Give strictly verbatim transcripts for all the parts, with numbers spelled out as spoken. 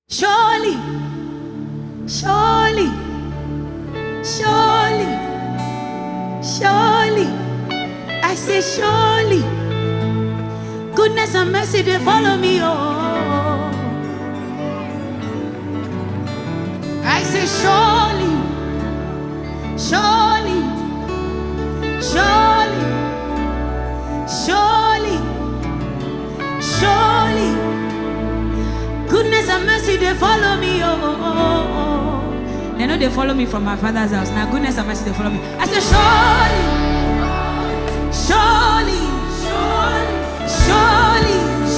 Surely, surely, surely, surely, I say surely, goodness and mercy they follow me. Oh, I say surely, surely, surely, surely, surely, goodness and mercy they follow me. Oh, they know they follow me from my father's house. Now goodness and mercy they follow me. I say surely, surely, surely,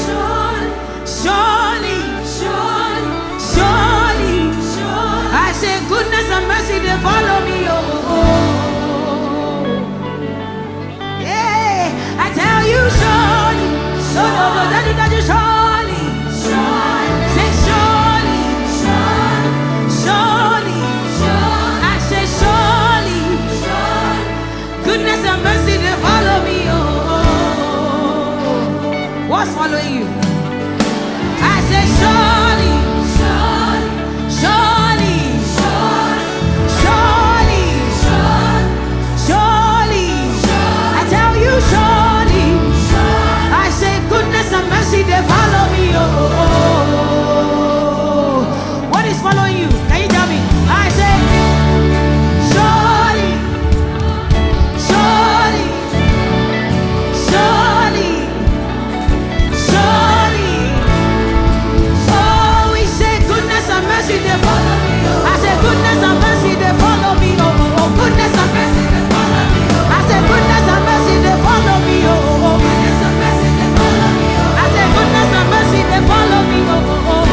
surely, surely, surely, surely. I say goodness and mercy they follow me. Oh, yeah, I tell you surely, so no, no, daddy, daddy, surely, surely, say surely, surely, surely, surely. I say surely, surely, goodness and mercy they follow me. Oh, what's following you? I say surely, surely, surely, surely, surely, surely, surely. I tell you surely, surely. I say goodness and mercy they follow me. Oh, what is following you? Can you tell me? I say surely, surely, surely, surely. Oh, we say goodness and mercy they follow me. I say goodness and mercy they follow me. Oh, oh, oh, goodness and mercy they follow me. I say goodness and mercy they follow me. Oh, oh, oh, goodness and mercy they follow me. I say goodness and mercy they follow me. Oh, oh, oh,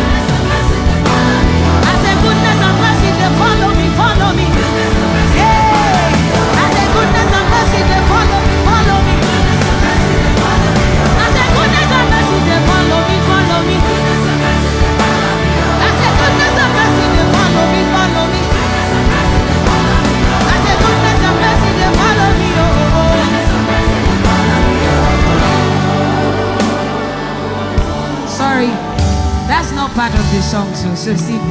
I say goodness and mercy they follow me, follow me. Yeah, I say goodness and mercy they follow me, follow me. I say goodness and mercy they follow me, follow me. I say goodness and mercy they follow me, follow me. I say goodness and mercy they follow me. Oh, oh. Sorry, that's not part of the song, so so see.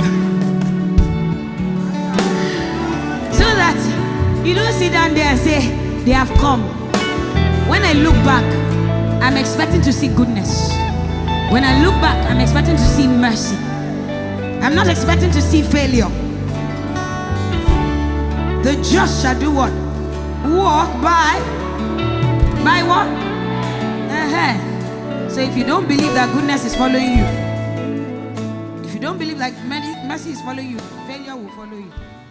So that you don't sit down there and say they have come. When I look back, I'm expecting to see goodness. When I look back, I'm expecting to see mercy. I'm not expecting to see failure. The just shall do what? Walk by. By what? Uh-huh. So if you don't believe that goodness is following you, if you don't believe like mercy is following you, failure will follow you.